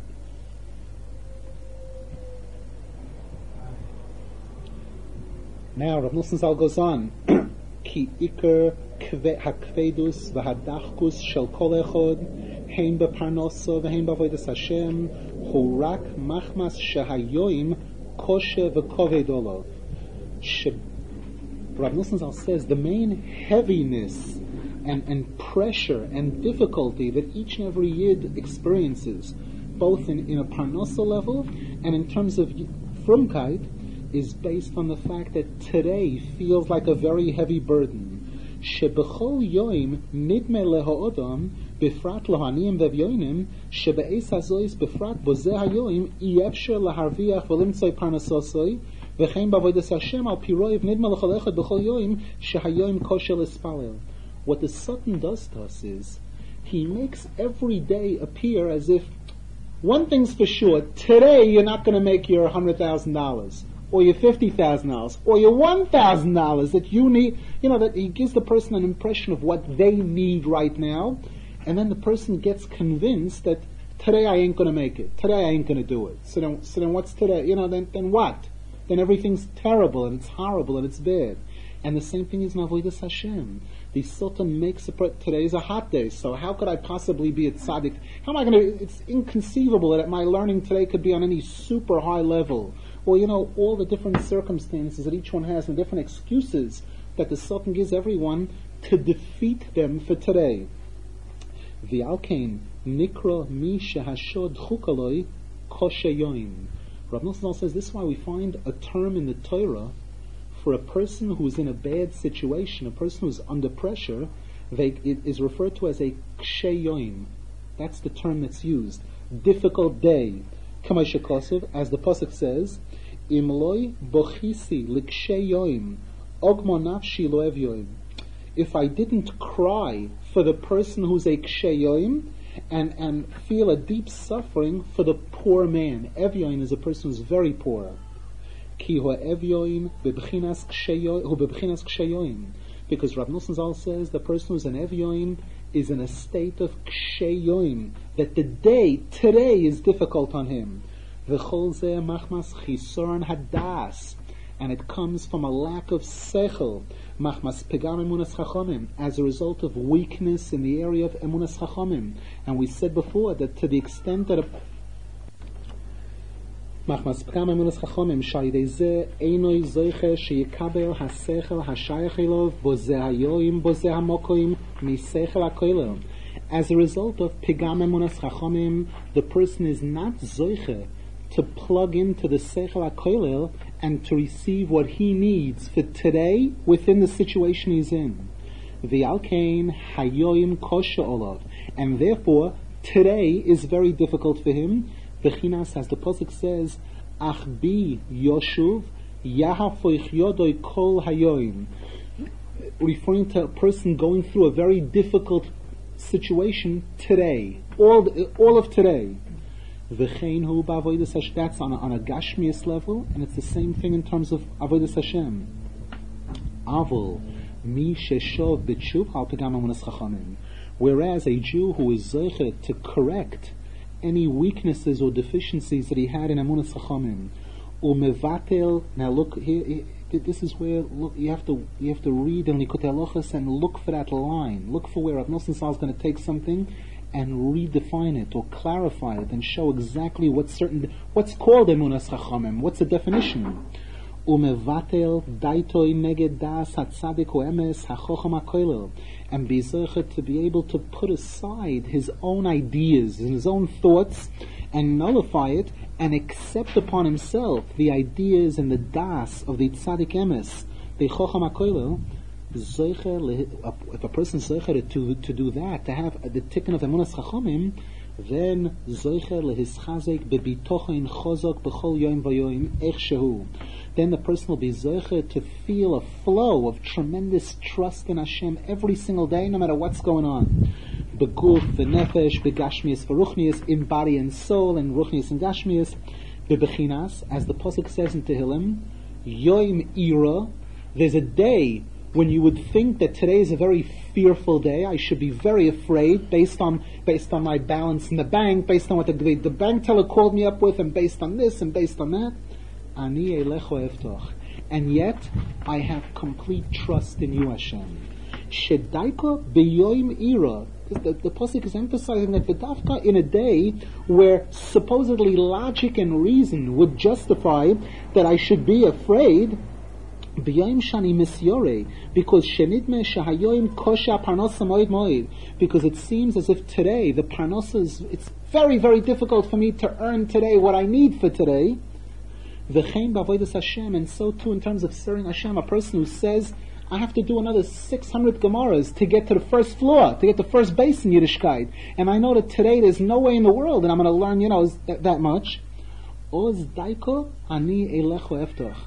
Now, Rav Nosson Zal goes on. Ki iker hakvedus v'hadachkus shel kol echod hein b'parnoso v'hein b'avodas Hashem hu rak machmas shehayoim koshe v'koved olav. Rav Nosson Zal says the main heaviness and, and pressure and difficulty that each and every yid experiences, both in, in a parnosa level and in terms of frumkeit, is based on the fact that today feels like a very heavy burden. Shebechol yoim nidme lehoodam befrat lohaniyim vevyoinim shebeis hazois befrat bozeh hayoim iyefsher laharviach v'limtzoi parnososoi v'chein b'avodas Hashem al piroiv nidme lechol echad bechol yoim shehayoim kosher l'spalel. What the Satan does to us is he makes every day appear as if one thing's for sure: today you're not going to make your hundred thousand dollars. Or your fifty thousand dollars, or your one thousand dollars that you need. You know, that he gives the person an impression of what they need right now, and then the person gets convinced that today I ain't going to make it. Today I ain't going to do it. So then, so then what's today? You know, then then what? Then everything's terrible and it's horrible and it's bad. And the same thing is in Avodas Hashem. The Sultan makes a pre- today is a hot day, so how could I possibly be a tzaddik? How am I going to? It's inconceivable that my learning today could be on any super high level. Or, you know, all the different circumstances that each one has and different excuses that the Sultan gives everyone to defeat them for today. V'alkein nikra mi shehashod chukaloi kosheyoim. Rav Nosson says this is why we find a term in the Torah for a person who's in a bad situation, a person who's under pressure. They, it is referred to as a ksheyoim. That's the term that's used. Difficult day. As the pasuk says, Imloi bochisi likshe yoim, ogmo nafshi lo evyoim. If I didn't cry for the person who's a kshe yoim, and and feel a deep suffering for the poor man. Evyoim is a person who's very poor. Ki ho evyoim bebchinas kshe yoim. Because Rav Nosson Zal says the person who's an evyoim is in a state of ksheyoim, that the day, today, is difficult on him. V'chol zeh machmas chisoron hadas, and it comes from a lack of sechel, machmas pegam emunas chachomim, as a result of weakness in the area of emunas chachomim. And we said before that to the extent that a machmas pegam emunas chachomim shayidei zeh einoi zoiche sheyikaber hasechel hashayach elov bozeh hayoim bozeh hamokoim misechel hakoilel. As a result of pegam emunas chachomim, the person is not zoiche to plug into the Seichel HaKoilel and to receive what he needs for today within the situation he's in. V'alkein hayoim kosher olav, and therefore today is very difficult for him. V'chinas, as the pasuk says, ach bi yoshuv yahafoich yodoi kol hayoim, referring to a person going through a very difficult situation today, all all of today. V'chein hu ba'avodas Hashem. That's on a, on a gashmius level, and it's the same thing in terms of avodas Hashem. Avol mi sheshov b'tshuv al pegam emunas chachamim. Whereas a Jew who is zeiche to correct any weaknesses or deficiencies that he had in emunas chachamim, umevatel. Now look here, here. This is where look, you have to you have to read in Likutei Halachos and look for that line. Look for where Rav Nosson Zal is going to take something and redefine it or clarify it and show exactly what's certain, what's called emunas chachamim, what's the definition. Umevatel daitoi neged das hatzadik o emes hachocham hakoilel, and be zeicha to be able to put aside his own ideas and his own thoughts and nullify it and accept upon himself the ideas and the das of the tzadik emes, the chocham hakoilel. If a person is zeicher to to do that, to have the tikkun of emunas chachamim, then zeicher lehischazek bebitochen chozok b'chol yom v'yom ech shehu. Then the person will be zeicher to feel a flow of tremendous trust in Hashem every single day, no matter what's going on. Beguf, v'nefesh, begashmias, v'ruchnias, in body and soul, and ruchnias and gashmias, bebechinas, as the pasuk says in Tehillim, yom ira. There's a day when you would think that today is a very fearful day. I should be very afraid based on based on my balance in the bank, based on what the, the, the bank teller called me up with, and based on this and based on that. Ani elecho evtoch. And yet, I have complete trust in you, Hashem. Shedaiko beyoim ira. The, the pasuk is emphasizing that the dafka in a day where supposedly logic and reason would justify that I should be afraid, B'yayim shani misyore, because shenidme shahayoim kosha parnasa moed moed, because it seems as if today the parnasa is, it's very very difficult for me to earn today what I need for today. V'chein b'avodas Hashem, and so too in terms of serving Hashem, a person who says, I have to do another six hundred Gemaras to get to the first floor, to get the first base in Yiddishkeit, and I know that today there's no way in the world that I'm going to learn, you know, that, that much. Oz daiko ani elecho eftoch.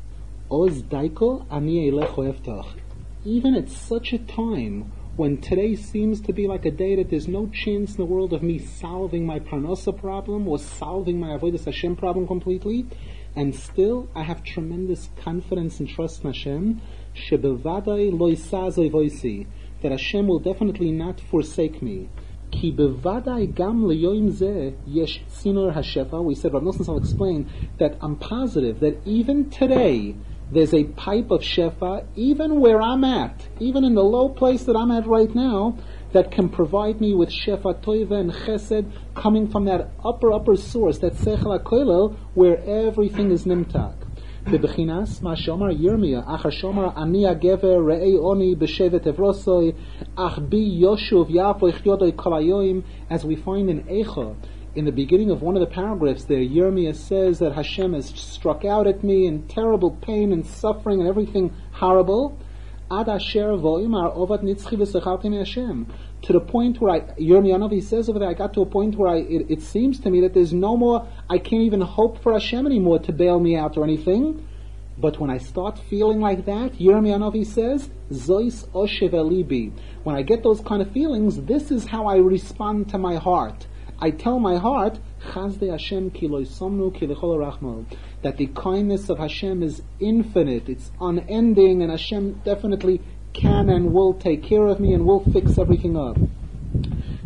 Oz daiko ani elecho eftoch. Even at such a time when today seems to be like a day that there's no chance in the world of me solving my parnasa problem or solving my avodas Hashem problem completely, and still I have tremendous confidence and trust in Hashem, shebevadai lo yisazoi voisi, that Hashem will definitely not forsake me. Ki bevadai gam leyoim zeh yesh tzinor hashefa. We said, Rav Nosson Zal explained that I'm positive that even today there's a pipe of shefa, even where I'm at, even in the low place that I'm at right now, that can provide me with shefa toiva and chesed coming from that upper, upper source, that seichel hakoilel, where everything is nimtak. Bebechinas, ma shomar Yirmiyah, achar shomar ani agever re'ei oni b'shevet evrosoi, ach bi yoshuv yafo ichyodoi kolayoim, as we find in Eicha. In the beginning of one of the paragraphs there, Yirmiyah says that Hashem has struck out at me in terrible pain and suffering and everything horrible. Ad asher vo'imar ovad nitzchi v'sechalti Hashem. To the point where I, Yirmiyah Navi says over there, I got to a point where I, it, it seems to me that there's no more, I can't even hope for Hashem anymore to bail me out or anything. But when I start feeling like that, Yirmiyah Navi says, Zois oshev elibi. When I get those kind of feelings, this is how I respond to my heart. I tell my heart, Chazdei Hashem ki lo yisomnu ki lechol rachmo, that the kindness of Hashem is infinite, it's unending, and Hashem definitely can and will take care of me and will fix everything up.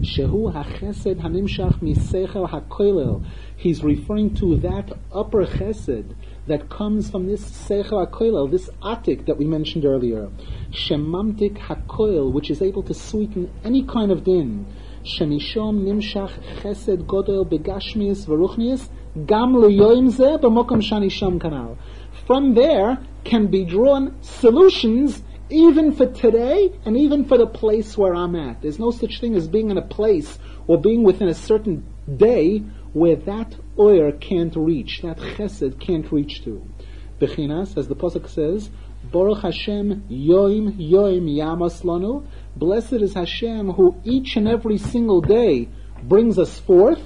Shehu hachesed hanimshach misechel hakoilel. He's referring to that upper chesed that comes from this sechel hakoilel, this atik that we mentioned earlier. Shemamtik hakoil, which is able to sweeten any kind of din. Shemishom nimshach chesed godel begashmius v'ruchnius gam leyoim zeh b'mokom shani sham kanal. From there can be drawn solutions even for today and even for the place where I'm at. There's no such thing as being in a place or being within a certain day where that oyer can't reach, that chesed can't reach to. Bechinas, as the pasuk says, Baruch Hashem yoim yoim yamas lanu. Blessed is Hashem who each and every single day brings us forth.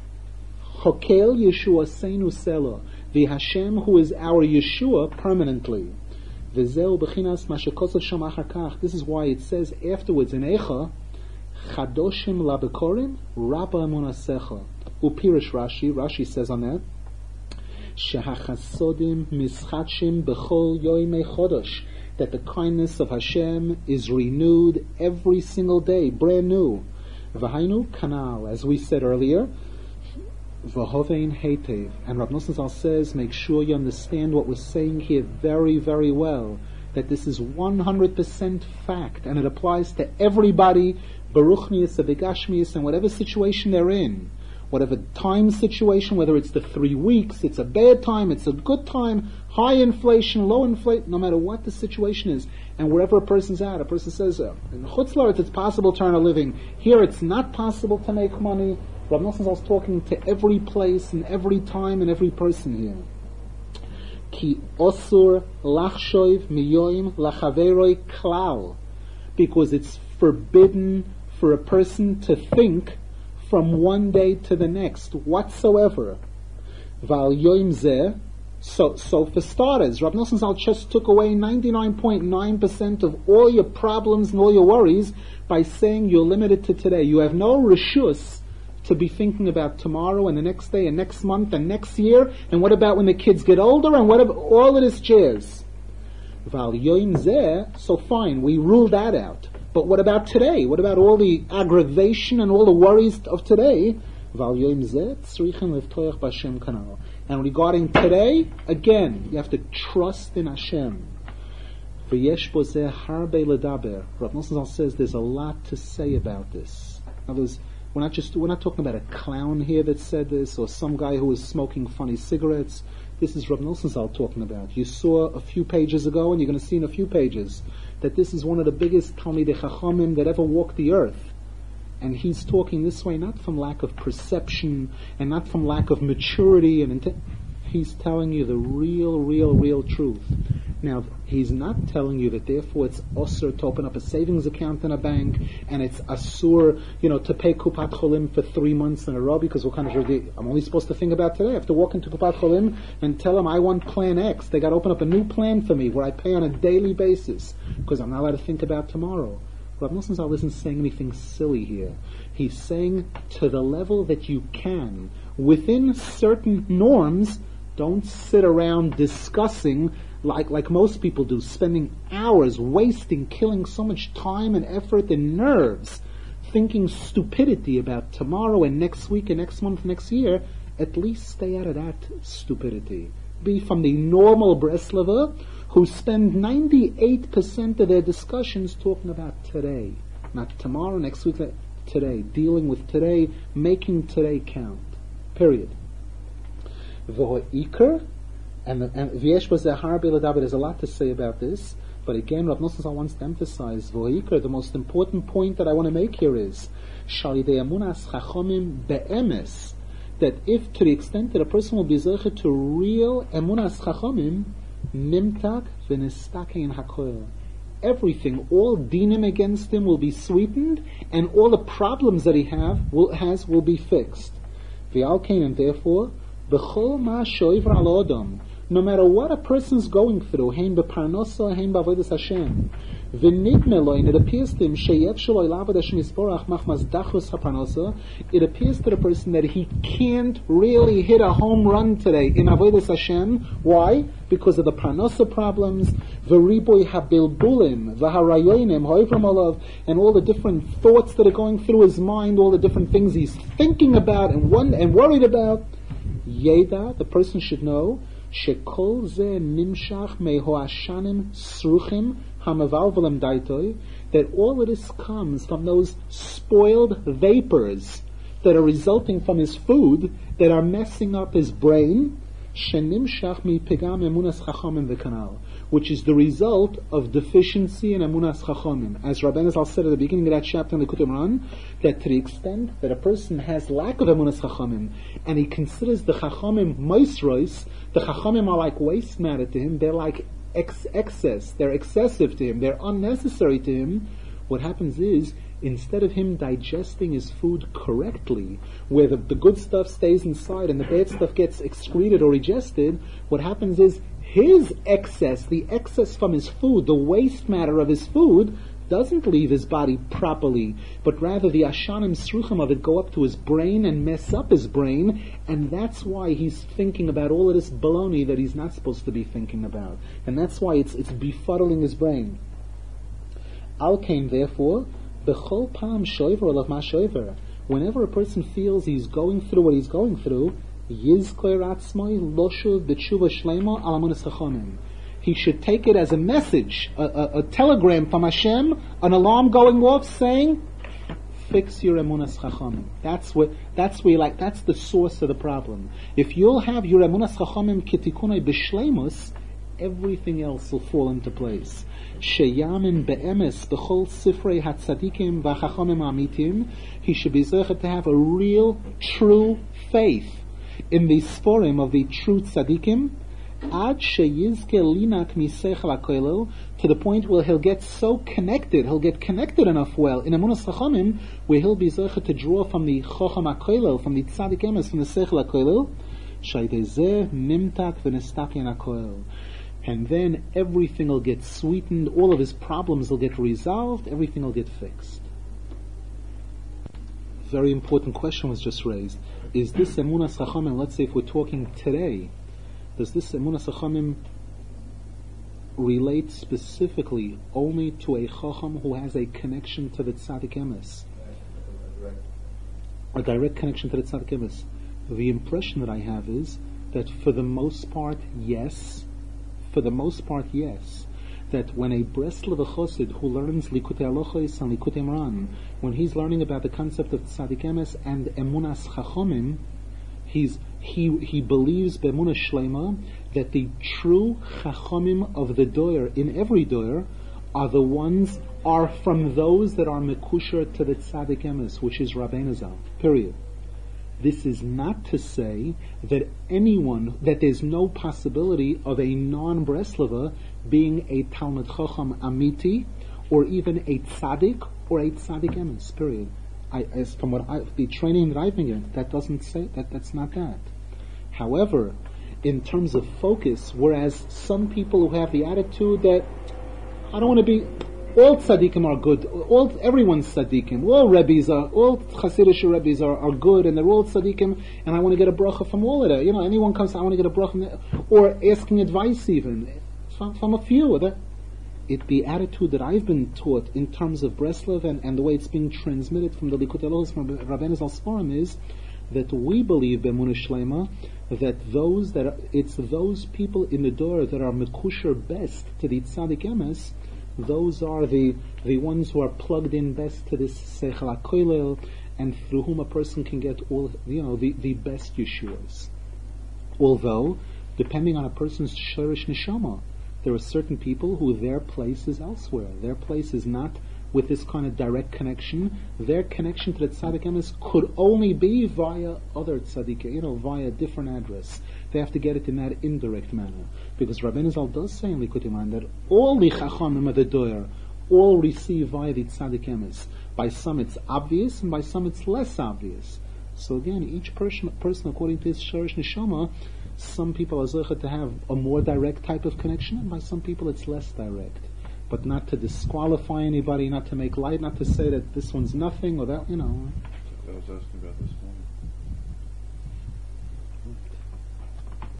Chokel Yeshua seinu selo. The Hashem who is our Yeshua permanently. V'zeu bechinas ma shekosav sham achar kach. This is why it says afterwards in Eicha, Chadoshim labekorim rabba emunasecha. Upirish Rashi, Rashi says on that, Shehachasodim mischatshim bechol yoimei chodosh, that the kindness of Hashem is renewed every single day, brand new. V'hainu kanal, as we said earlier, v'hovein heitev. And Rav Nosson Zal says, make sure you understand what we're saying here very, very well, that this is one hundred percent fact, and it applies to everybody, baruchnius, abigashmius, and whatever situation they're in. Whatever time situation, whether it's the three weeks, it's a bad time, it's a good time, high inflation, low inflation, no matter what the situation is, and wherever a person's at, a person says, uh, in Chutz La'aretz it's possible to earn a living, here it's not possible to make money. Rav Nosson Zal is talking to every place and every time and every person here. Ki osur lachshoiv miyoim lachaveroi klal, because it's forbidden for a person to think from one day to the next, whatsoever. Val yoim zeh. So, so for starters, Rav Nosson Zal just took away ninety-nine point nine percent of all your problems and all your worries by saying you're limited to today. You have no reshus to be thinking about tomorrow and the next day and next month and next year, and what about when the kids get older, and what about all of this jazz. Val yoim zeh. So fine, we ruled that out. But what about today? What about all the aggravation and all the worries of today? And regarding today, again, you have to trust in Hashem. Rav Nosson Zal says there's a lot to say about this. In other words, we're not just we're not talking about a clown here that said this, or some guy who was smoking funny cigarettes. This is Rav Nosson Zal talking about. You saw a few pages ago, and you're going to see in a few pages, that this is one of the biggest Talmidei Chachamim that ever walked the earth. And he's talking this way not from lack of perception and not from lack of maturity, and intent. He's telling you the real, real, real truth. Now, he's not telling you that therefore it's osur to open up a savings account in a bank, and it's asur, you know, to pay Kupat Cholim for three months in a row, because what kind of I'm only supposed to think about today. I have to walk into Kupat Cholim and tell them I want plan X. They got to open up a new plan for me where I pay on a daily basis, because I'm not allowed to think about tomorrow. Rav Nosson Zal isn't saying anything silly here. He's saying to the level that you can, within certain norms, don't sit around discussing like like most people do, spending hours, wasting, killing so much time and effort and nerves, thinking stupidity about tomorrow and next week and next month, next year. At least stay out of that stupidity. Be from the normal Breslover who spend ninety-eight percent of their discussions talking about today. Not tomorrow, next week, today. Dealing with today, making today count. Period. V'ho'ikr, and v'yesh b'zeh harbe l'daber, there's a lot to say about this, but again, Rav Nosson Zal wants to emphasize, v'ho'ikr, the most important point that I want to make here is, shalidei emunas chachomim be'emes, that if to the extent that a person will be zeicher to real emunas chachomim, nimtak v'nistakein hakoil, everything, all dinim against him will be sweetened, and all the problems that he have will, has will be fixed. V'alkein, and therefore, b'chol ma shoivra al odom, no matter what a person's going through, hein b'parnosa, hein b'avodas Hashem, v'nidme lo, and it appears to him, sheyev shelo ilavad Hashem yisborach machmas dachrus haparnosa, it appears to the person that he can't really hit a home run today in avodas Hashem. Why? because of the parnasa problems, v'riboy habilbulim, v'harayonim, ha'ivram olav, and all the different thoughts that are going through his mind, all the different things he's thinking about and one and worried about. Yeda, the person should know, shekol ze nimshach mehoashanim sruchim hamavalvalim daitoi, that all of this comes from those spoiled vapors that are resulting from his food, that are messing up his brain, shenimshach mi pegam emunas chachamim v'kanal, which is the result of deficiency in emunas chachamim. As Rabbeinu Zal said at the beginning of that chapter in the Likutei Moharan, that to the extent that a person has lack of emunas chachamim, and he considers the chachamim moisrois, the chachamim are like waste matter to him, they're like ex- excess, they're excessive to him, they're unnecessary to him, what happens is, instead of him digesting his food correctly, where the, the good stuff stays inside and the bad stuff gets excreted or digested, what happens is his excess, the excess from his food, the waste matter of his food, doesn't leave his body properly, but rather the ashanim sruchim of it go up to his brain and mess up his brain, and that's why he's thinking about all of this baloney that he's not supposed to be thinking about. And that's why it's it's befuddling his brain. Al kain, therefore, B'chol pam shoiver olav ma shoiver. Whenever a person feels he's going through what he's going through, yizkor atzmoi loshuv b'tshuva shleima al amunas chachamim. He should take it as a message, a, a, a telegram from Hashem, an alarm going off saying, "Fix your emunas chachamim." That's what. That's where, like, that's the source of the problem. If you'll have your emunas chachamim kitikunai b'shleimus, everything else will fall into place. Sheyamin be'emes b'chol sifrei hatzadikim v'chachamim amitim. He should be zeichet to have a real, true faith in the sforim of the true tzadikim. Ad sheyizke linak misechel hakoilel, to the point where he'll get so connected, he'll get connected enough well in emunas chachamim, where he'll be zeichet to draw from the chacham hakoilel, from the tzadik emes, from the sechel hakoilel. Shaydezeh nimtak v'nestakin hakoilel. And then everything will get sweetened, all of his problems will get resolved, everything will get fixed. Very important question was just raised. Is this emunas chachamim, let's say if we're talking today, does this emunas chachamim relate specifically only to a chacham who has a connection to the tzaddik emes? A direct connection to the tzaddik emes. The impression that I have is that for the most part, yes, For the most part, yes, that when a Breslev Chosid who learns Likutei Halachos and Likutei Moharan, when he's learning about the concept of Tzadik Emes and Emunas Chachomim, he's he he believes be'emunah shleima that the true Chachomim of the doyer in every doyer are the ones are from those that are mekusher to the Tzadik Emes, which is Rabbeinu Zal. Period. This is not to say that anyone, that there's no possibility of a non-Breslova being a Talmud Chacham Amiti, or even a Tzaddik, or a Tzaddik Emes, period. I, as from what I, the training that I've been given, that doesn't say, that that's not that. However, in terms of focus, whereas some people who have the attitude that, I don't want to be, all tzaddikim are good. All everyone's tzaddikim. All rebbes are, all Hasidic rebbes are, are good, and they're all tzaddikim. And I want to get a bracha from all of that. You know, anyone comes, I want to get a bracha, or asking advice even from, from a few. That it the attitude that I've been taught in terms of Breslev and, and the way it's being transmitted from the Likutei Halachos from Rabbeinu Zal Sforim is that we believe b'emunah shleima that those that are, it's those people in the door that are mekusher best to the tzaddik emes. Those are the the ones who are plugged in best to this seichel hakoilel, and through whom a person can get all, you know, the, the best yeshuas. Although, depending on a person's shorish neshama, there are certain people who their place is elsewhere. Their place is not with this kind of direct connection. Their connection to the tzaddik emes could only be via other tzaddik, you know, via a different address. They have to get it in that indirect manner. Because Rabbeinu Zal does say in Likutei Moharan that all the chachamim of the doyer all receive via the tzaddik emes. By some it's obvious, and by some it's less obvious. So again, each person, person according to his shorish neshama, some people are zeichet to have a more direct type of connection, and by some people it's less direct. But not to disqualify anybody, not to make light, not to say that this one's nothing or that, you know. I was asking about this